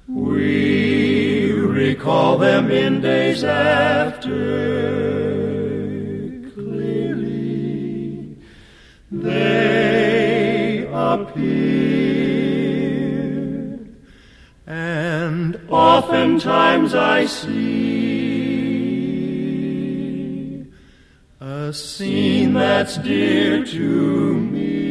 We recall them in days after. Clearly they appear, and oftentimes I see a scene that's dear to me.